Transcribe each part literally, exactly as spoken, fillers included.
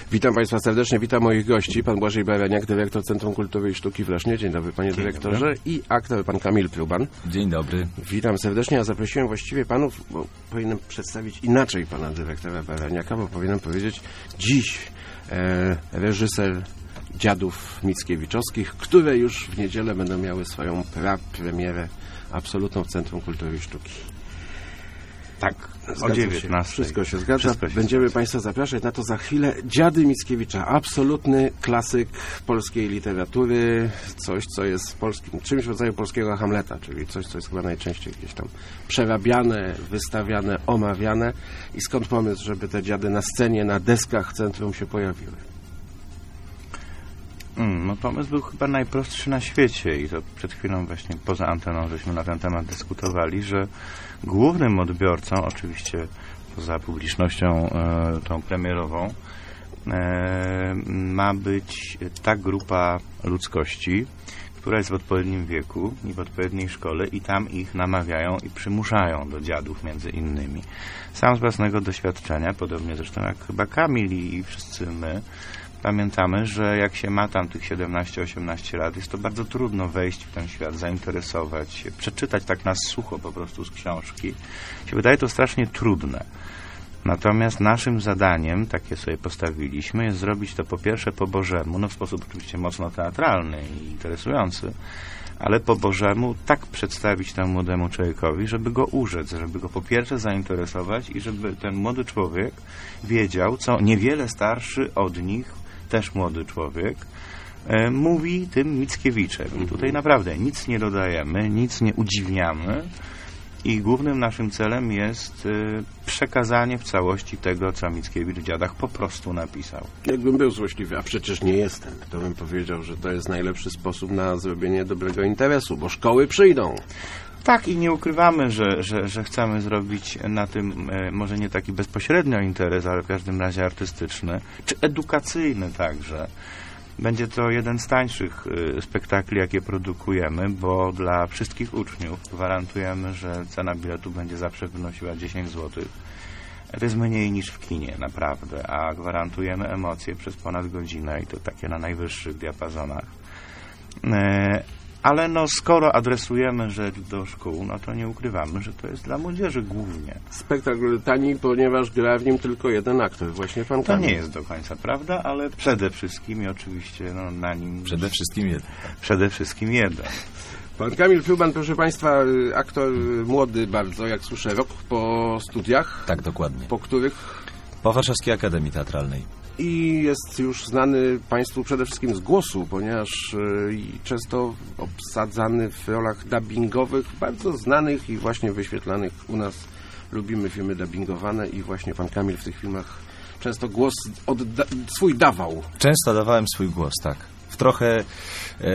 Witam Państwa serdecznie, witam moich gości. Pan Błażej Baraniak, dyrektor Centrum Kultury i Sztuki w Lesznie. Dzień dobry, panie Dzień dyrektorze. Dobry. I aktor pan Kamil Pluban. Dzień dobry. Witam serdecznie. Ja zaprosiłem właściwie panów, bo powinienem przedstawić inaczej pana dyrektora Baraniaka, bo powinienem powiedzieć dziś e, reżyser Dziadów Mickiewiczowskich, które już w niedzielę będą miały swoją prapremierę absolutną w Centrum Kultury i Sztuki. Tak, o dziewiętnastej. Wszystko się zgadza. Wszystko się Będziemy zgadza. Państwa zapraszać na to za chwilę. Dziady Mickiewicza, absolutny klasyk polskiej literatury, coś, co jest polskim, czymś w rodzaju polskiego Hamleta, czyli coś, co jest chyba najczęściej gdzieś tam przerabiane, wystawiane, omawiane. I skąd pomysł, żeby te dziady na scenie, na deskach centrum się pojawiły? Mm, no pomysł był chyba najprostszy na świecie i to przed chwilą właśnie poza anteną żeśmy na ten temat dyskutowali, że głównym odbiorcą, oczywiście poza publicznością e, tą premierową, e, ma być ta grupa ludzkości, która jest w odpowiednim wieku i w odpowiedniej szkole i tam ich namawiają i przymuszają do dziadów między innymi. Sam z własnego doświadczenia, podobnie zresztą jak chyba Kamil i wszyscy my, pamiętamy, że jak się ma tam tych siedemnaście osiemnaście lat, jest to bardzo trudno wejść w ten świat, zainteresować się, przeczytać tak na sucho po prostu z książki. Się wydaje to strasznie trudne. Natomiast naszym zadaniem, takie sobie postawiliśmy, jest zrobić to po pierwsze po Bożemu, no w sposób oczywiście mocno teatralny i interesujący, ale po Bożemu tak przedstawić temu młodemu człowiekowi, żeby go urzec, żeby go po pierwsze zainteresować i żeby ten młody człowiek wiedział, co niewiele starszy od nich, też młody człowiek, e, mówi tym Mickiewiczem. I tutaj naprawdę nic nie dodajemy, nic nie udziwniamy i głównym naszym celem jest e, przekazanie w całości tego, co Mickiewicz w Dziadach po prostu napisał. Jakbym był złośliwy, a przecież nie jestem, to bym powiedział, że to jest najlepszy sposób na zrobienie dobrego interesu, bo szkoły przyjdą. Tak, i nie ukrywamy, że, że, że chcemy zrobić na tym e, może nie taki bezpośrednio interes, ale w każdym razie artystyczny, czy edukacyjny także. Będzie to jeden z tańszych e, spektakli, jakie produkujemy, bo dla wszystkich uczniów gwarantujemy, że cena biletu będzie zawsze wynosiła dziesięć złotych. To jest mniej niż w kinie, naprawdę, a gwarantujemy emocje przez ponad godzinę i to takie na najwyższych diapazonach. E, Ale no, skoro adresujemy rzecz do szkół, no to nie ukrywamy, że to jest dla młodzieży głównie. Spektakl tani, ponieważ gra w nim tylko jeden aktor, właśnie pan To Kamil. nie jest do końca prawda, ale przede wszystkim i oczywiście no, na nim... Przede wszystkim jeden. Przede wszystkim jeden. Pan Kamil Pluban, proszę Państwa, aktor młody bardzo, jak słyszę, rok po studiach. Tak, dokładnie. Po których... Po Warszawskiej Akademii Teatralnej. I jest już znany Państwu przede wszystkim z głosu, ponieważ y, często obsadzany w rolach dubbingowych, bardzo znanych i właśnie wyświetlanych u nas. Lubimy filmy dubbingowane i właśnie pan Kamil w tych filmach często głos odda- swój dawał. Często dawałem swój głos, tak. W trochę e,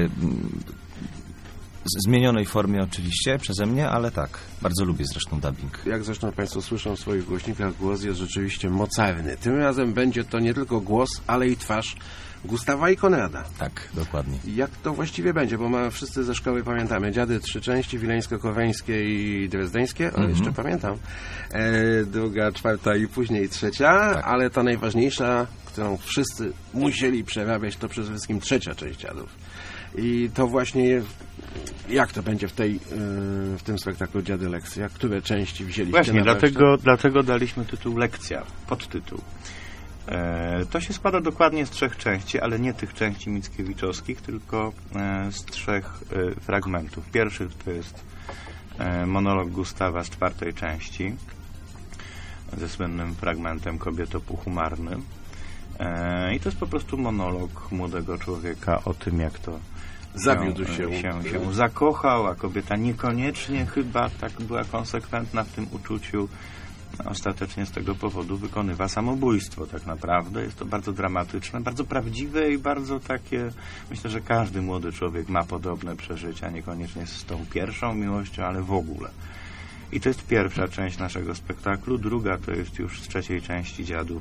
zmienionej formie oczywiście przeze mnie, ale tak. Bardzo lubię zresztą dubbing. Jak zresztą Państwo słyszą w swoich głośnikach, głos jest rzeczywiście mocarny. Tym razem będzie to nie tylko głos, ale i twarz Gustawa i Konrada. Tak, dokładnie. Jak to właściwie będzie? Bo ma, wszyscy ze szkoły pamiętamy. Dziady trzy części, wileńsko-koweńskie i drezdeńskie. O, Mhm. jeszcze pamiętam. E, druga, czwarta i później trzecia, Tak. ale ta najważniejsza, którą wszyscy musieli przerabiać, to przede wszystkim trzecia część Dziadów. I to właśnie, jak to będzie w, tej, yy, w tym spektaklu Dziady Lekcja? Które części wzięliście Właśnie, na dlatego, dlatego daliśmy tytuł Lekcja, podtytuł. E, to się składa dokładnie z trzech części, ale nie tych części mickiewiczowskich, tylko e, z trzech e, fragmentów. Pierwszy to jest e, monolog Gustawa z czwartej części, ze słynnym fragmentem Kobieto półhumarny. E, I to jest po prostu monolog młodego człowieka o tym, jak to Zawiódł się. się, się, się zakochał, a kobieta niekoniecznie chyba tak była konsekwentna w tym uczuciu. Ostatecznie z tego powodu wykonywa samobójstwo tak naprawdę. Jest to bardzo dramatyczne, bardzo prawdziwe i bardzo takie... Myślę, że każdy młody człowiek ma podobne przeżycia, niekoniecznie z tą pierwszą miłością, ale w ogóle. I to jest pierwsza część naszego spektaklu. Druga to jest już z trzeciej części Dziadów.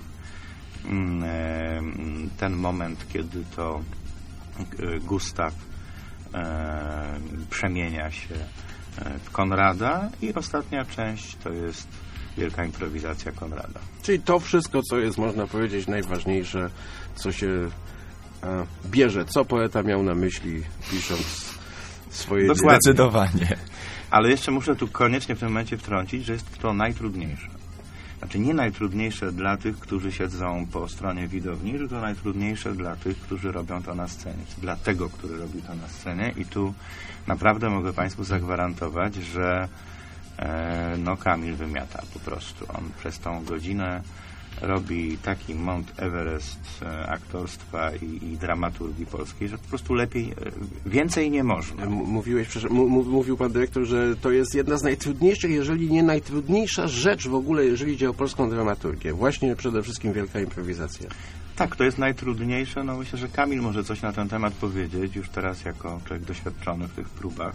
Ten moment, kiedy to Gustaw przemienia się w Konrada i ostatnia część to jest wielka improwizacja Konrada. Czyli to wszystko, co jest, można powiedzieć, najważniejsze, co się a, bierze, co poeta miał na myśli, pisząc swoje Dokładnie. dzieła. Zdecydowanie. Ale jeszcze muszę tu koniecznie w tym momencie wtrącić, że jest to najtrudniejsze. Znaczy nie najtrudniejsze dla tych, którzy siedzą po stronie widowni, tylko najtrudniejsze dla tych, którzy robią to na scenie. Dla tego, który robi to na scenie. I tu naprawdę mogę Państwu zagwarantować, że e, no Kamil wymiata po prostu. On przez tą godzinę robi taki Mount Everest e, aktorstwa i, i dramaturgii polskiej, że po prostu lepiej, e, więcej nie można. M- Mówiłeś, przepraszam, m- mówił pan dyrektor, że to jest jedna z najtrudniejszych, jeżeli nie najtrudniejsza rzecz w ogóle, jeżeli idzie o polską dramaturgię. Właśnie przede wszystkim wielka improwizacja. Tak, to jest najtrudniejsze. No myślę, że Kamil może coś na ten temat powiedzieć, już teraz jako człowiek doświadczony w tych próbach.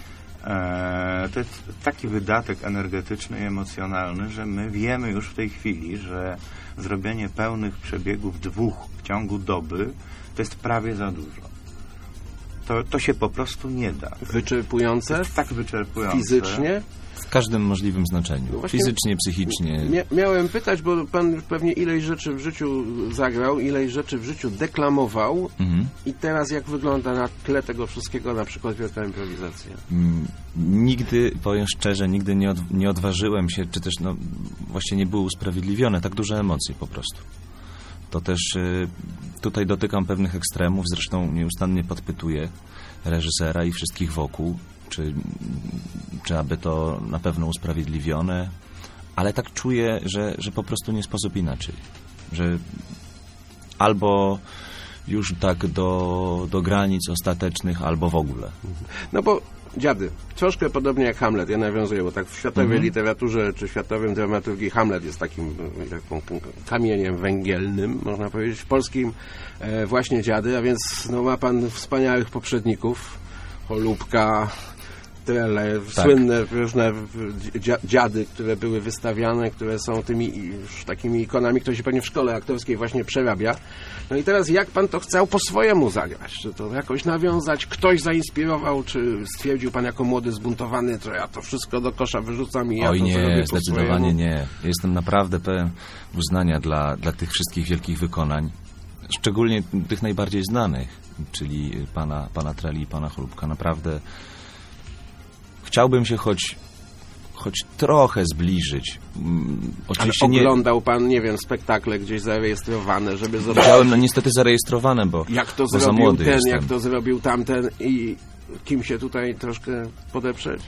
Eee, to jest taki wydatek energetyczny i emocjonalny, że my wiemy już w tej chwili, że zrobienie pełnych przebiegów dwóch w ciągu doby to jest prawie za dużo. To, to się po prostu nie da. Wyczerpujące, To jest tak wyczerpujące. fizycznie. W każdym możliwym znaczeniu. No właśnie- Fizycznie, psychicznie. Mia- miałem pytać, bo pan pewnie ileś rzeczy w życiu zagrał, ileś rzeczy w życiu deklamował Mhm. i teraz jak wygląda na tle tego wszystkiego na przykład wielka improwizacja? Mm, Nigdy, powiem szczerze, nigdy nie, od, nie odważyłem się, czy też no, właśnie nie były usprawiedliwione tak duże emocje po prostu. To też y, tutaj dotykam pewnych ekstremów, zresztą nieustannie podpytuję reżysera i wszystkich wokół, czy, czy aby to na pewno usprawiedliwione, ale tak czuję, że, że po prostu nie sposób inaczej. Że albo już tak do, do granic ostatecznych, albo w ogóle. No bo dziady, troszkę podobnie jak Hamlet, ja nawiązuję, bo tak w światowej Mhm. literaturze czy światowym dramaturgii Hamlet jest takim e, taką kamieniem węgielnym, można powiedzieć, w polskim e, właśnie dziady, a więc no, ma pan wspaniałych poprzedników, Cholubka, Trele, Tak. słynne różne dzia- dziady, które były wystawiane, które są tymi już takimi ikonami, które się pewnie w szkole aktorskiej właśnie przerabia. No i teraz jak pan to chciał po swojemu zagrać? Czy to jakoś nawiązać? Ktoś zainspirował? Czy stwierdził pan jako młody zbuntowany, że ja to wszystko do kosza wyrzucam i ja Oj to zrobię nie, po zdecydowanie swojemu? nie. Jestem naprawdę pełen uznania dla, dla tych wszystkich wielkich wykonań, szczególnie tych najbardziej znanych, czyli pana, pana Treli i pana Cholubka. Naprawdę chciałbym się choć, choć trochę zbliżyć. Mm, Ale Oczywiście nie... oglądał pan, nie wiem, spektakle gdzieś zarejestrowane, żeby zobaczyć, Widziałem, no niestety zarejestrowane, bo, jak to bo za zrobił młody ten, jestem. jak to zrobił tamten i kim się tutaj troszkę podeprzeć?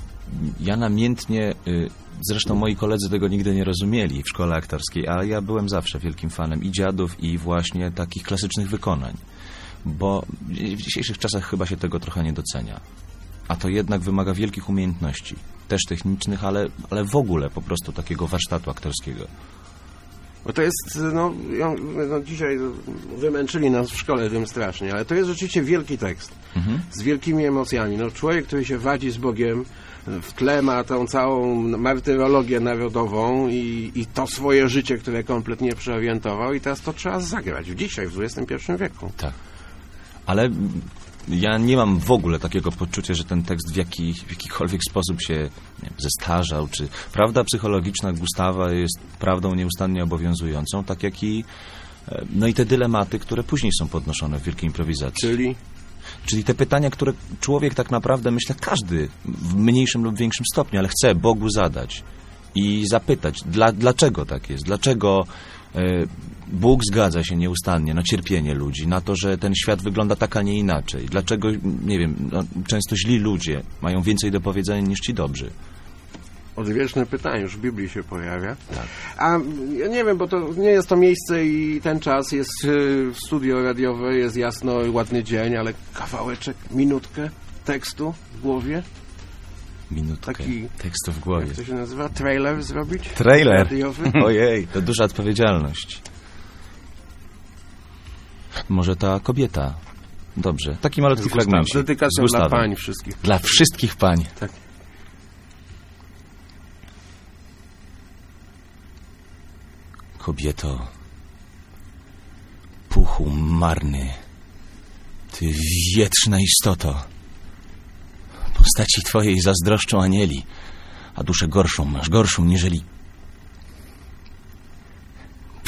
Ja namiętnie, y, zresztą moi koledzy tego nigdy nie rozumieli w szkole aktorskiej, ale ja byłem zawsze wielkim fanem i dziadów, i właśnie takich klasycznych wykonań, bo w dzisiejszych czasach chyba się tego trochę nie docenia. A to jednak wymaga wielkich umiejętności, też technicznych, ale, ale w ogóle po prostu takiego warsztatu aktorskiego. Bo to jest, no, ja, no dzisiaj wymęczyli nas w szkole tym strasznie, ale to jest rzeczywiście wielki tekst, Mhm. z wielkimi emocjami. No, człowiek, który się wadzi z Bogiem, w tle ma tą całą martyrologię narodową i, i to swoje życie, które kompletnie przeorientował i teraz to trzeba zagrać dzisiaj, w dwudziestym pierwszym wieku. Tak. Ale ja nie mam w ogóle takiego poczucia, że ten tekst w, jaki, w jakikolwiek sposób się nie wiem, zestarzał, czy prawda psychologiczna Gustawa jest prawdą nieustannie obowiązującą, tak jak i e, no i te dylematy, które później są podnoszone w wielkiej improwizacji. Czyli Czyli te pytania, które człowiek tak naprawdę, myślę, każdy w mniejszym lub większym stopniu, ale chce Bogu zadać i zapytać, dla, dlaczego tak jest, dlaczego e, Bóg zgadza się nieustannie na cierpienie ludzi, na to, że ten świat wygląda tak, a nie inaczej, dlaczego, nie wiem, no, często źli ludzie mają więcej do powiedzenia niż ci dobrzy. odwieczne pytanie, już w Biblii się pojawia. Tak. A ja nie wiem, bo to nie jest to miejsce i ten czas, jest y, studio radiowe, jest jasno i ładny dzień, ale kawałeczek, minutkę tekstu w głowie, Minutkę Taki- tekstu w głowie. jak to się nazywa, trailer zrobić? Trailer. Radiowy? Ojej, to duża odpowiedzialność. Może ta kobieta. Dobrze, taki malutki fragment. Dedykacja dla pań wszystkich. Dla wszystkich pań. Tak. Kobieto, puchu marny, ty wietrzna istoto, postaci twojej zazdroszczą anieli, a duszę gorszą masz, gorszą niżeli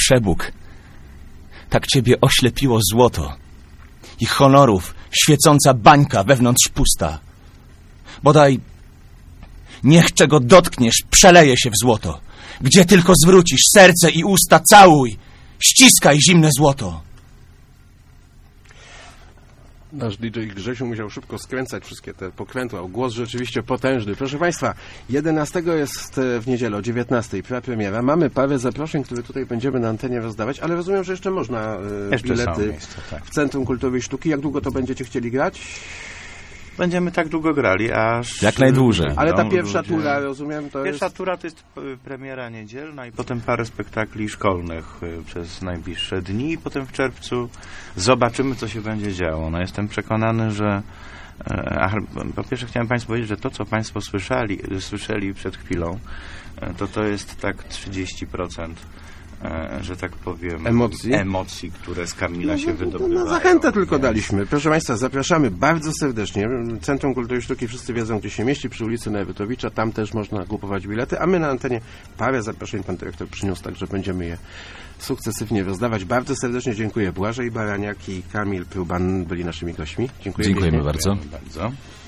przebóg. Tak ciebie oślepiło złoto i honorów świecąca bańka wewnątrz pusta. Bodaj niech czego dotkniesz, przeleje się w złoto. Gdzie tylko zwrócisz serce i usta, całuj, ściskaj zimne złoto. Nasz D J Grzesiu musiał szybko skręcać wszystkie te pokrętła. Głos rzeczywiście potężny. Proszę Państwa, jedenastego jest w niedzielę o dziewiętnastej prapremiera. Mamy parę zaproszeń, które tutaj będziemy na antenie rozdawać, ale rozumiem, że jeszcze można e, Jeszcze bilety są miejsca, tak. w Centrum Kultury i Sztuki. Jak długo to będziecie chcieli grać? Będziemy tak długo grali, aż... Jak najdłużej. Ale ta będą pierwsza ludzie- tura, rozumiem, to Pierwsza jest... tura to jest p- premiera niedzielna i potem parę spektakli szkolnych y, przez najbliższe dni i potem w czerwcu zobaczymy, co się będzie działo. No, jestem przekonany, że e, a, po pierwsze chciałem Państwu powiedzieć, że to, co Państwo słyszeli, słyszeli przed chwilą, e, to to jest tak trzydzieści procent e, że tak powiem, Emocji? emocji, które z Kamila się No, wydobywają. no, zachętę tylko Więc- daliśmy. Proszę Państwa, zapraszamy bardzo serdecznie. Centrum Kultury i Sztuki, wszyscy wiedzą, gdzie się mieści, przy ulicy Newitowicza. Tam też można kupować bilety, a my na antenie parę zaproszeń pan dyrektor przyniósł, także będziemy je sukcesywnie rozdawać. Bardzo serdecznie dziękuję. Błażej Baraniak i Kamil Pruban byli naszymi gośćmi. Dziękuję Dziękujemy pięknie. bardzo. bardzo.